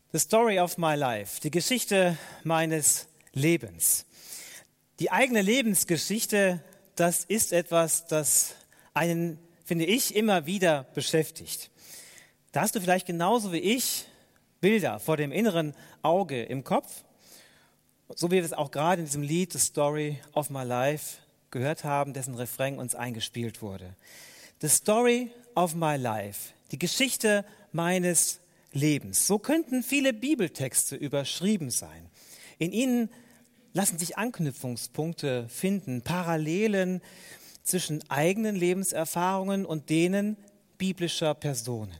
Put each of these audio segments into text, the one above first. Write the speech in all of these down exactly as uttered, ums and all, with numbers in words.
The story of my life, die Geschichte meines Lebens. Die eigene Lebensgeschichte, das ist etwas, das einen, finde ich, immer wieder beschäftigt. Da hast du vielleicht genauso wie ich Bilder vor dem inneren Auge im Kopf, so wie wir es auch gerade in diesem Lied The Story of My Life gehört haben, dessen Refrain uns eingespielt wurde. The Story of My Life, die Geschichte meines Lebens. So könnten viele Bibeltexte überschrieben sein. In ihnen lassen sich Anknüpfungspunkte finden, Parallelen zwischen eigenen Lebenserfahrungen und denen biblischer Personen.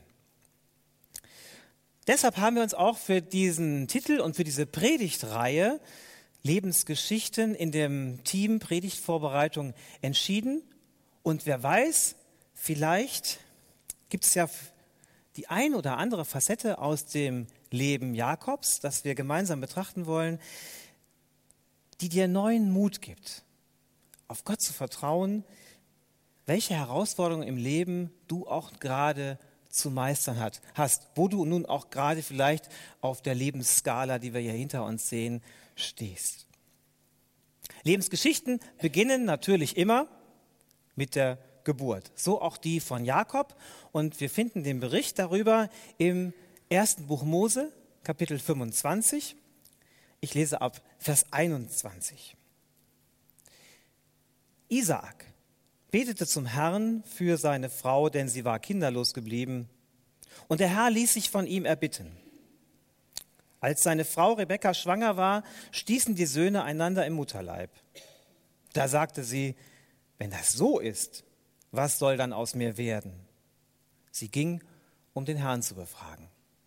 Deshalb haben wir uns auch für diesen Titel und für diese Predigtreihe Lebensgeschichten in dem Team Predigtvorbereitung entschieden. Und wer weiß, vielleicht gibt es ja die ein oder andere Facette aus dem Leben Jakobs, das wir gemeinsam betrachten wollen, die dir neuen Mut gibt, auf Gott zu vertrauen, welche Herausforderungen im Leben du auch gerade zu meistern hat, hast, wo du nun auch gerade vielleicht auf der Lebensskala, die wir hier hinter uns sehen, stehst. Lebensgeschichten beginnen natürlich immer mit der Geburt, so auch die von Jakob. Und wir finden den Bericht darüber im ersten Buch Mose, Kapitel fünfundzwanzig. Ich lese ab Vers einundzwanzig. Isaak betete zum Herrn für seine Frau, denn sie war kinderlos geblieben. Und der Herr ließ sich von ihm erbitten. Als seine Frau Rebekka schwanger war, stießen die Söhne einander im Mutterleib. Da sagte sie, wenn das so ist, was soll dann aus mir werden? Sie ging, um den Herrn zu befragen.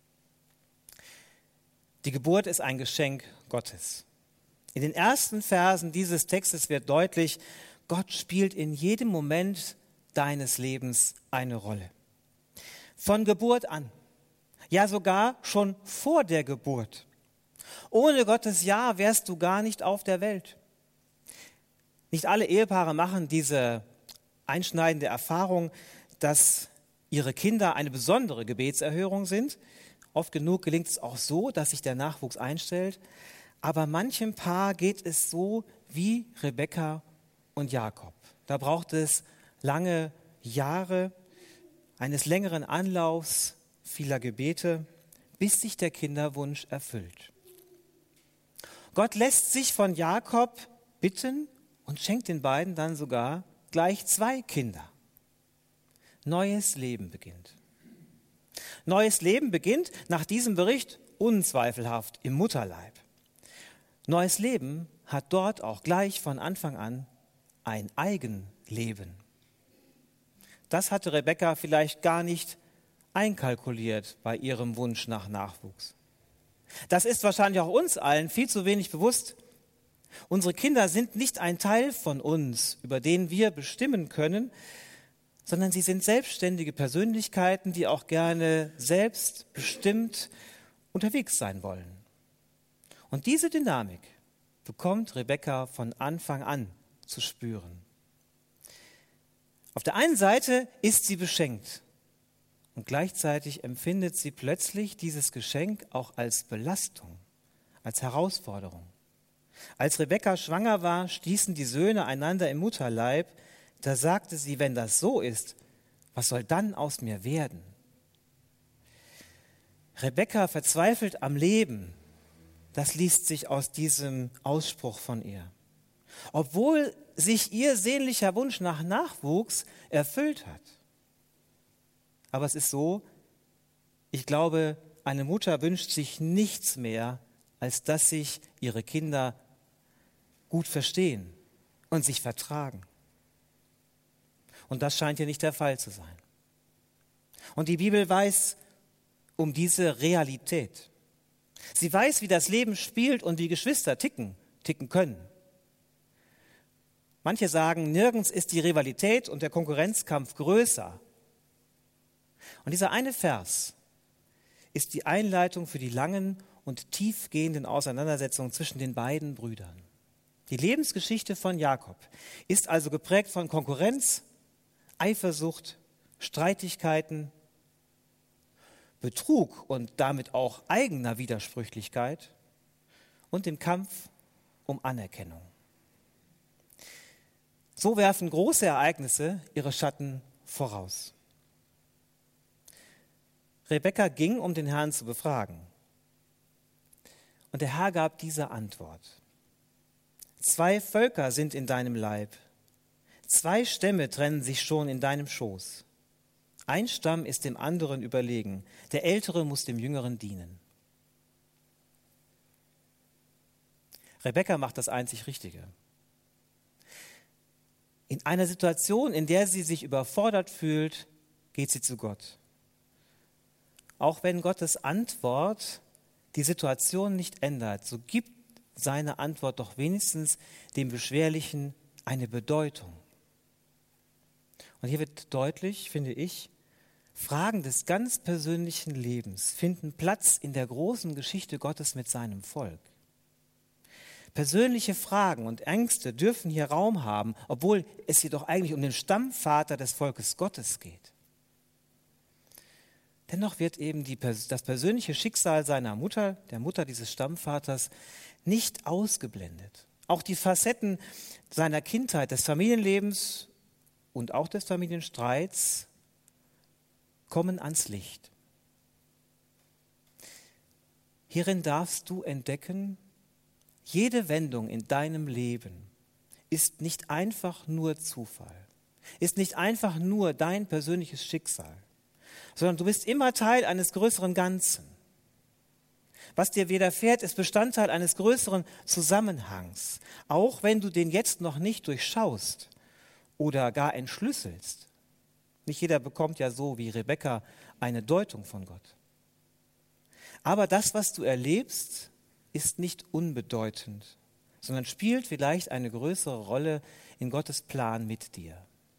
Die Geburt ist ein Geschenk Gottes. In den ersten Versen dieses Textes wird deutlich, Gott spielt in jedem Moment deines Lebens eine Rolle. Von Geburt an, ja sogar schon vor der Geburt. Ohne Gottes Ja wärst du gar nicht auf der Welt. Nicht alle Ehepaare machen diese einschneidende Erfahrung, dass ihre Kinder eine besondere Gebetserhörung sind. Oft genug gelingt es auch so, dass sich der Nachwuchs einstellt. Aber manchem Paar geht es so wie Rebekka und Jakob. Da braucht es lange Jahre eines längeren Anlaufs, vieler Gebete, bis sich der Kinderwunsch erfüllt. Gott lässt sich von Jakob bitten und schenkt den beiden dann sogar gleich zwei Kinder. Neues Leben beginnt. Neues Leben beginnt nach diesem Bericht unzweifelhaft im Mutterleib. Neues Leben hat dort auch gleich von Anfang an ein Eigenleben. Das hatte Rebekka vielleicht gar nicht einkalkuliert bei ihrem Wunsch nach Nachwuchs. Das ist wahrscheinlich auch uns allen viel zu wenig bewusst. Unsere Kinder sind nicht ein Teil von uns, über den wir bestimmen können, sondern sie sind selbstständige Persönlichkeiten, die auch gerne selbstbestimmt unterwegs sein wollen. Und diese Dynamik bekommt Rebekka von Anfang an zu spüren. Auf der einen Seite ist sie beschenkt und gleichzeitig empfindet sie plötzlich dieses Geschenk auch als Belastung, als Herausforderung. Als Rebekka schwanger war, stießen die Söhne einander im Mutterleib. Da sagte sie, wenn das so ist, was soll dann aus mir werden? Rebekka verzweifelt am Leben. Das liest sich aus diesem Ausspruch von ihr. Obwohl sich ihr sehnlicher Wunsch nach Nachwuchs erfüllt hat. Aber es ist so, ich glaube, eine Mutter wünscht sich nichts mehr, als dass sich ihre Kinder gut verstehen und sich vertragen. Und das scheint hier nicht der Fall zu sein. Und die Bibel weiß um diese Realität. Sie weiß, wie das Leben spielt und wie Geschwister ticken, ticken können. Manche sagen, nirgends ist die Rivalität und der Konkurrenzkampf größer. Und dieser eine Vers ist die Einleitung für die langen und tiefgehenden Auseinandersetzungen zwischen den beiden Brüdern. Die Lebensgeschichte von Jakob ist also geprägt von Konkurrenz, Eifersucht, Streitigkeiten, Betrug und damit auch eigener Widersprüchlichkeit und dem Kampf um Anerkennung. So werfen große Ereignisse ihre Schatten voraus. Rebekka ging, um den Herrn zu befragen. Und der Herr gab diese Antwort: Zwei Völker sind in deinem Leib, zwei Stämme trennen sich schon in deinem Schoß. Ein Stamm ist dem anderen überlegen, der Ältere muss dem Jüngeren dienen. Rebekka macht das einzig Richtige. In einer Situation, in der sie sich überfordert fühlt, geht sie zu Gott. Auch wenn Gottes Antwort die Situation nicht ändert, so gibt seine Antwort doch wenigstens dem Beschwerlichen eine Bedeutung. Und hier wird deutlich, finde ich, Fragen des ganz persönlichen Lebens finden Platz in der großen Geschichte Gottes mit seinem Volk. Persönliche Fragen und Ängste dürfen hier Raum haben, obwohl es jedoch eigentlich um den Stammvater des Volkes Gottes geht. Dennoch wird eben die, das persönliche Schicksal seiner Mutter, der Mutter dieses Stammvaters, nicht ausgeblendet. Auch die Facetten seiner Kindheit, des Familienlebens und auch des Familienstreits kommen ans Licht. Hierin darfst du entdecken, jede Wendung in deinem Leben ist nicht einfach nur Zufall, ist nicht einfach nur dein persönliches Schicksal, sondern du bist immer Teil eines größeren Ganzen. Was dir widerfährt, ist Bestandteil eines größeren Zusammenhangs, auch wenn du den jetzt noch nicht durchschaust oder gar entschlüsselst. Nicht jeder bekommt ja so wie Rebekka eine Deutung von Gott. Aber das, was du erlebst, ist nicht unbedeutend, sondern spielt vielleicht eine größere Rolle in Gottes Plan mit dir.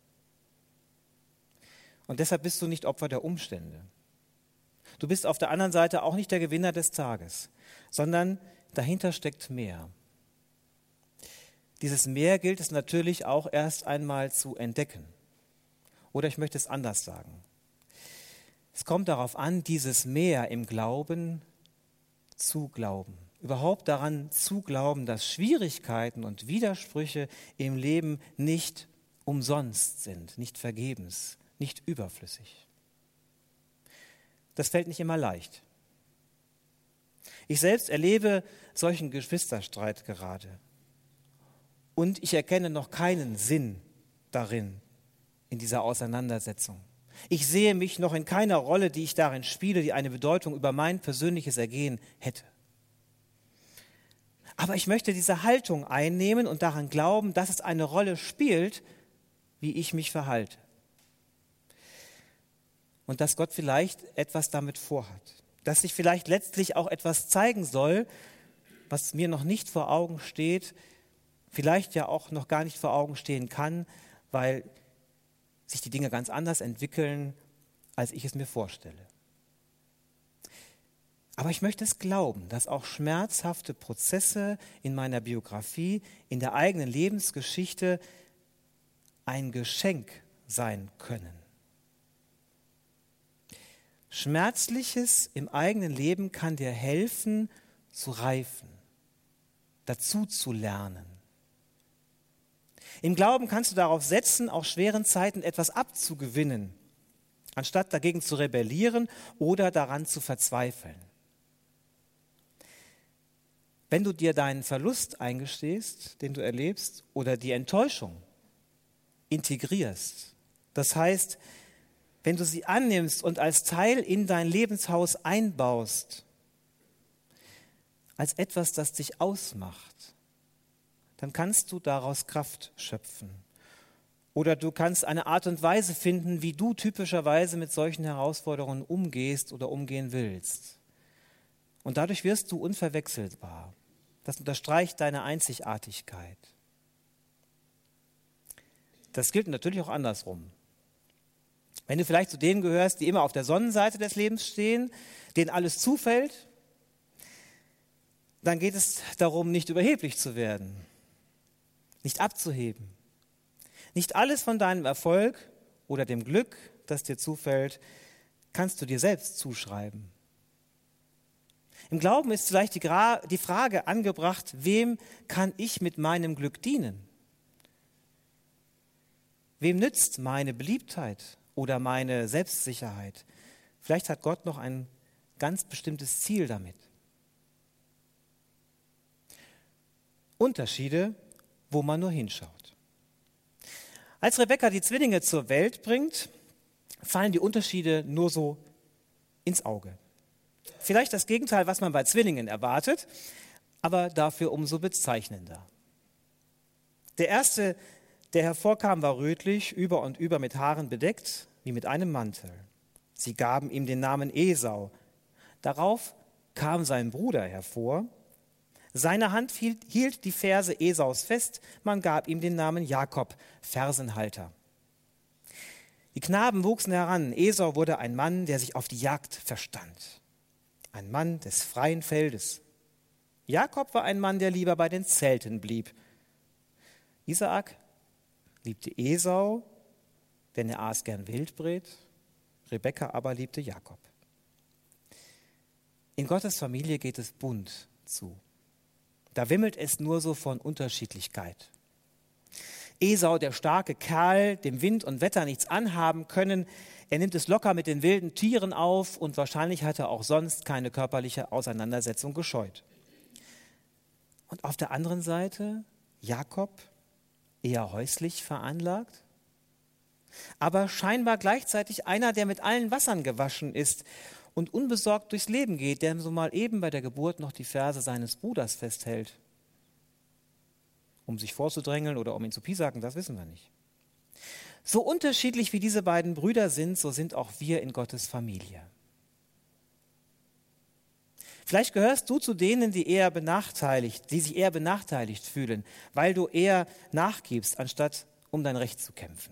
Und deshalb bist du nicht Opfer der Umstände. Du bist auf der anderen Seite auch nicht der Gewinner des Tages, sondern dahinter steckt mehr. Dieses Mehr gilt es natürlich auch erst einmal zu entdecken. Oder ich möchte es anders sagen. Es kommt darauf an, dieses Mehr im Glauben zu glauben. Überhaupt daran zu glauben, dass Schwierigkeiten und Widersprüche im Leben nicht umsonst sind, nicht vergebens, nicht überflüssig. Das fällt nicht immer leicht. Ich selbst erlebe solchen Geschwisterstreit gerade. Und ich erkenne noch keinen Sinn darin, in dieser Auseinandersetzung. Ich sehe mich noch in keiner Rolle, die ich darin spiele, die eine Bedeutung über mein persönliches Ergehen hätte. Aber ich möchte diese Haltung einnehmen und daran glauben, dass es eine Rolle spielt, wie ich mich verhalte. Und dass Gott vielleicht etwas damit vorhat. Dass sich vielleicht letztlich auch etwas zeigen soll, was mir noch nicht vor Augen steht, vielleicht ja auch noch gar nicht vor Augen stehen kann, weil sich die Dinge ganz anders entwickeln, als ich es mir vorstelle. Aber ich möchte es glauben, dass auch schmerzhafte Prozesse in meiner Biografie, in der eigenen Lebensgeschichte ein Geschenk sein können. Schmerzliches im eigenen Leben kann dir helfen, zu reifen, dazu zu lernen. Im Glauben kannst du darauf setzen, auch schweren Zeiten etwas abzugewinnen, anstatt dagegen zu rebellieren oder daran zu verzweifeln. Wenn du dir deinen Verlust eingestehst, den du erlebst, oder die Enttäuschung integrierst, das heißt, wenn du sie annimmst und als Teil in dein Lebenshaus einbaust, als etwas, das dich ausmacht, dann kannst du daraus Kraft schöpfen. Oder du kannst eine Art und Weise finden, wie du typischerweise mit solchen Herausforderungen umgehst oder umgehen willst. Und dadurch wirst du unverwechselbar. Das unterstreicht deine Einzigartigkeit. Das gilt natürlich auch andersrum. Wenn du vielleicht zu denen gehörst, die immer auf der Sonnenseite des Lebens stehen, denen alles zufällt, dann geht es darum, nicht überheblich zu werden, nicht abzuheben. Nicht alles von deinem Erfolg oder dem Glück, das dir zufällt, kannst du dir selbst zuschreiben. Im Glauben ist vielleicht die, Gra- die Frage angebracht, wem kann ich mit meinem Glück dienen? Wem nützt meine Beliebtheit oder meine Selbstsicherheit? Vielleicht hat Gott noch ein ganz bestimmtes Ziel damit. Unterschiede, wo man nur hinschaut. Als Rebekka die Zwillinge zur Welt bringt, fallen die Unterschiede nur so ins Auge. Vielleicht das Gegenteil, was man bei Zwillingen erwartet, aber dafür umso bezeichnender. Der erste, der hervorkam, war rötlich, über und über mit Haaren bedeckt, wie mit einem Mantel. Sie gaben ihm den Namen Esau. Darauf kam sein Bruder hervor. Seine Hand hielt die Ferse Esaus fest, man gab ihm den Namen Jakob, Fersenhalter. Die Knaben wuchsen heran. Esau wurde ein Mann, der sich auf die Jagd verstand. Ein Mann des freien Feldes. Jakob war ein Mann, der lieber bei den Zelten blieb. Isaak liebte Esau, denn er aß gern Wildbret. Rebekka aber liebte Jakob. In Gottes Familie geht es bunt zu. Da wimmelt es nur so von Unterschiedlichkeit. Esau, der starke Kerl, dem Wind und Wetter nichts anhaben können, er nimmt es locker mit den wilden Tieren auf und wahrscheinlich hat er auch sonst keine körperliche Auseinandersetzung gescheut. Und auf der anderen Seite Jakob, eher häuslich veranlagt, aber scheinbar gleichzeitig einer, der mit allen Wassern gewaschen ist und unbesorgt durchs Leben geht, der so mal eben bei der Geburt noch die Ferse seines Bruders festhält. Um sich vorzudrängeln oder um ihn zu piesacken, das wissen wir nicht. So unterschiedlich wie diese beiden Brüder sind, so sind auch wir in Gottes Familie. Vielleicht gehörst du zu denen, die eher benachteiligt, die sich eher benachteiligt fühlen, weil du eher nachgibst, anstatt um dein Recht zu kämpfen.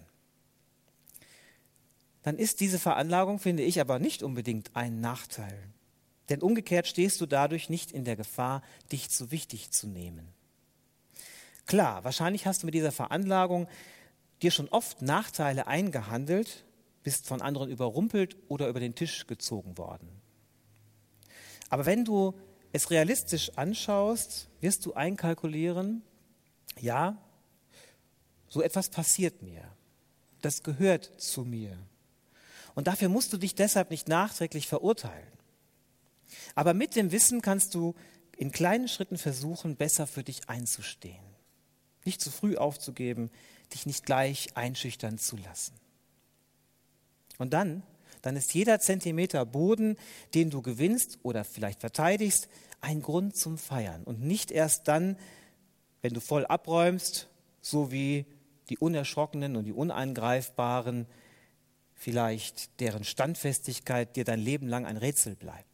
Dann ist diese Veranlagung, finde ich, aber nicht unbedingt ein Nachteil. Denn umgekehrt stehst du dadurch nicht in der Gefahr, dich zu wichtig zu nehmen. Klar, wahrscheinlich hast du mit dieser Veranlagung dir schon oft Nachteile eingehandelt, bist von anderen überrumpelt oder über den Tisch gezogen worden. Aber wenn du es realistisch anschaust, wirst du einkalkulieren, ja, so etwas passiert mir. Das gehört zu mir. Und dafür musst du dich deshalb nicht nachträglich verurteilen. Aber mit dem Wissen kannst du in kleinen Schritten versuchen, besser für dich einzustehen. Nicht zu früh aufzugeben, dich nicht gleich einschüchtern zu lassen. Und dann, dann ist jeder Zentimeter Boden, den du gewinnst oder vielleicht verteidigst, ein Grund zum Feiern. Und nicht erst dann, wenn du voll abräumst, so wie die Unerschrockenen und die Uneingreifbaren, vielleicht deren Standfestigkeit dir dein Leben lang ein Rätsel bleibt.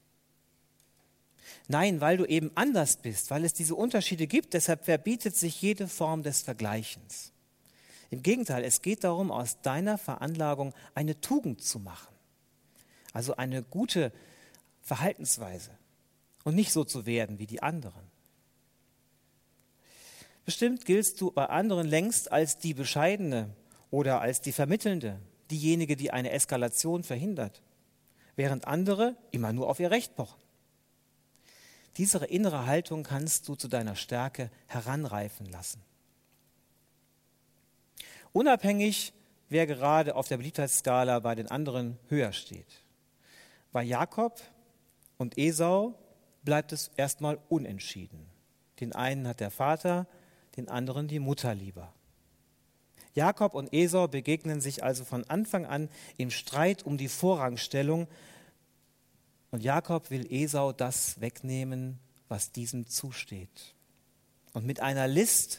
Nein, weil du eben anders bist, weil es diese Unterschiede gibt, deshalb verbietet sich jede Form des Vergleichens. Im Gegenteil, es geht darum, aus deiner Veranlagung eine Tugend zu machen. Also eine gute Verhaltensweise und nicht so zu werden wie die anderen. Bestimmt giltst du bei anderen längst als die Bescheidene oder als die Vermittelnde, diejenige, die eine Eskalation verhindert, während andere immer nur auf ihr Recht pochen. Diese innere Haltung kannst du zu deiner Stärke heranreifen lassen. Unabhängig, wer gerade auf der Beliebtheitsskala bei den anderen höher steht. Bei Jakob und Esau bleibt es erstmal unentschieden. Den einen hat der Vater, den anderen die Mutter lieber. Jakob und Esau begegnen sich also von Anfang an im Streit um die Vorrangstellung. Und Jakob will Esau das wegnehmen, was diesem zusteht. Und mit einer List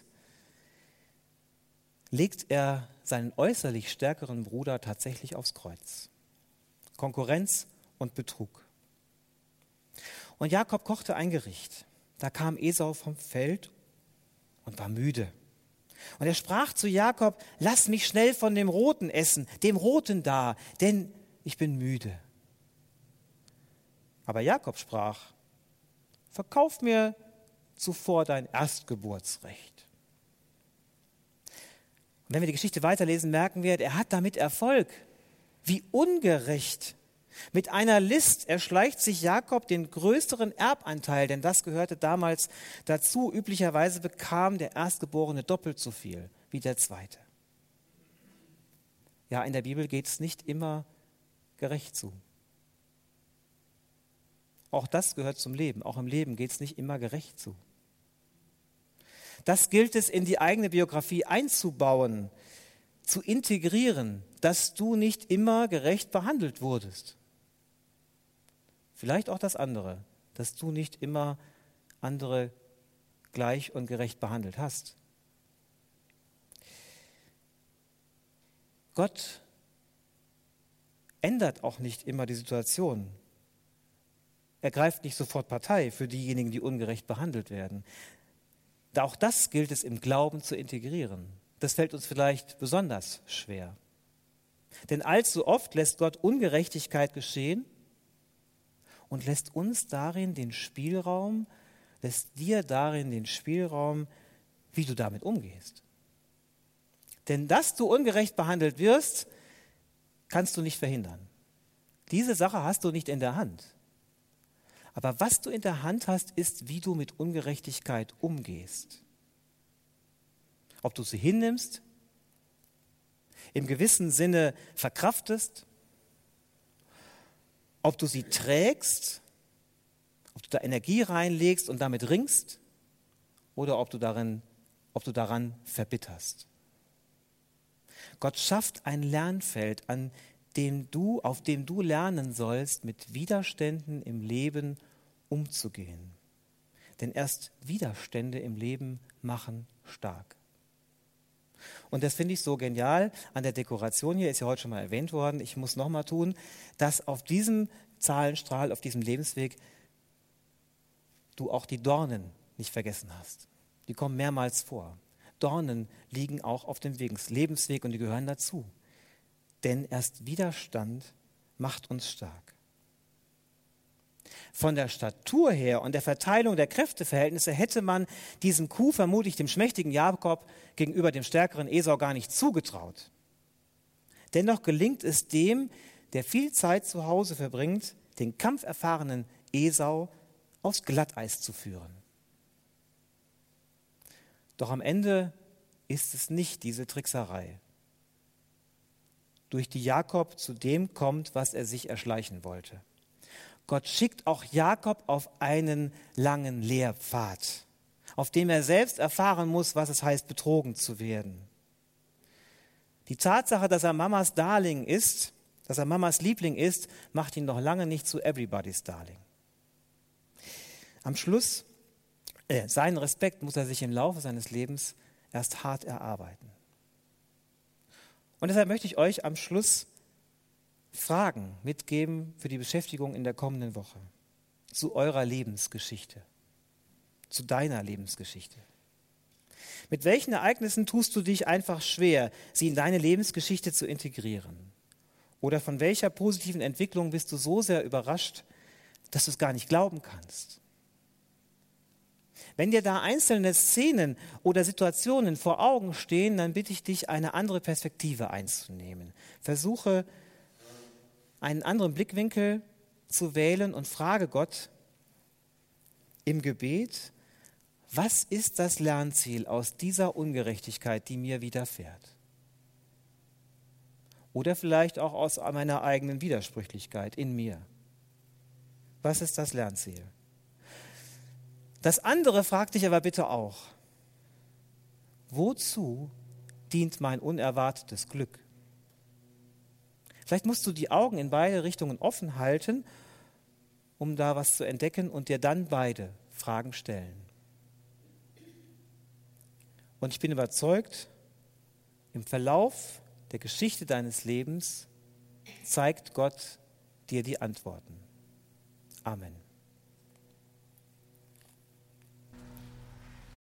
legt er seinen äußerlich stärkeren Bruder tatsächlich aufs Kreuz. Konkurrenz und Betrug. Und Jakob kochte ein Gericht. Da kam Esau vom Feld und war müde. Und er sprach zu Jakob: Lass mich schnell von dem Roten essen, dem Roten da, denn ich bin müde. Aber Jakob sprach: Verkauf mir zuvor dein Erstgeburtsrecht. Und wenn wir die Geschichte weiterlesen, merken wir, er hat damit Erfolg. Wie ungerecht. Mit einer List erschleicht sich Jakob den größeren Erbanteil, denn das gehörte damals dazu. Üblicherweise bekam der Erstgeborene doppelt so viel wie der Zweite. Ja, in der Bibel geht es nicht immer gerecht zu. Auch das gehört zum Leben. Auch im Leben geht es nicht immer gerecht zu. Das gilt es in die eigene Biografie einzubauen, zu integrieren, dass du nicht immer gerecht behandelt wurdest. Vielleicht auch das andere, dass du nicht immer andere gleich und gerecht behandelt hast. Gott ändert auch nicht immer die Situation. Er greift nicht sofort Partei für diejenigen, die ungerecht behandelt werden. Auch das gilt es im Glauben zu integrieren. Das fällt uns vielleicht besonders schwer. Denn allzu oft lässt Gott Ungerechtigkeit geschehen und lässt uns darin den Spielraum, lässt dir darin den Spielraum, wie du damit umgehst. Denn dass du ungerecht behandelt wirst, kannst du nicht verhindern. Diese Sache hast du nicht in der Hand. Aber was du in der Hand hast, ist, wie du mit Ungerechtigkeit umgehst. Ob du sie hinnimmst, im gewissen Sinne verkraftest, ob du sie trägst, ob du da Energie reinlegst und damit ringst, oder ob du darin, ob du daran verbitterst. Gott schafft ein Lernfeld, an dem du, auf dem du lernen sollst, mit Widerständen im Leben umzugehen. Denn erst Widerstände im Leben machen stark. Und das finde ich so genial an der Dekoration hier, ist ja heute schon mal erwähnt worden, ich muss noch mal tun, dass auf diesem Zahlenstrahl, auf diesem Lebensweg, du auch die Dornen nicht vergessen hast. Die kommen mehrmals vor. Dornen liegen auch auf dem Lebensweg und die gehören dazu. Denn erst Widerstand macht uns stark. Von der Statur her und der Verteilung der Kräfteverhältnisse hätte man diesem Kuh vermutlich dem schmächtigen Jakob gegenüber dem stärkeren Esau gar nicht zugetraut. Dennoch gelingt es dem, der viel Zeit zu Hause verbringt, den kampferfahrenen Esau aufs Glatteis zu führen. Doch am Ende ist es nicht diese Trickserei, durch die Jakob zu dem kommt, was er sich erschleichen wollte. Gott schickt auch Jakob auf einen langen Lehrpfad, auf dem er selbst erfahren muss, was es heißt, betrogen zu werden. Die Tatsache, dass er Mamas Darling ist, dass er Mamas Liebling ist, macht ihn noch lange nicht zu everybody's Darling. Am Schluss, äh, seinen Respekt muss er sich im Laufe seines Lebens erst hart erarbeiten. Und deshalb möchte ich euch am Schluss Fragen mitgeben für die Beschäftigung in der kommenden Woche zu eurer Lebensgeschichte, zu deiner Lebensgeschichte. Mit welchen Ereignissen tust du dich einfach schwer, sie in deine Lebensgeschichte zu integrieren? Oder von welcher positiven Entwicklung bist du so sehr überrascht, dass du es gar nicht glauben kannst? Wenn dir da einzelne Szenen oder Situationen vor Augen stehen, dann bitte ich dich, eine andere Perspektive einzunehmen. Versuche, einen anderen Blickwinkel zu wählen und frage Gott im Gebet, was ist das Lernziel aus dieser Ungerechtigkeit, die mir widerfährt? Oder vielleicht auch aus meiner eigenen Widersprüchlichkeit in mir. Was ist das Lernziel? Das andere fragt dich aber bitte auch, wozu dient mein unerwartetes Glück? Vielleicht musst du die Augen in beide Richtungen offen halten, um da was zu entdecken und dir dann beide Fragen stellen. Und ich bin überzeugt, im Verlauf der Geschichte deines Lebens zeigt Gott dir die Antworten. Amen.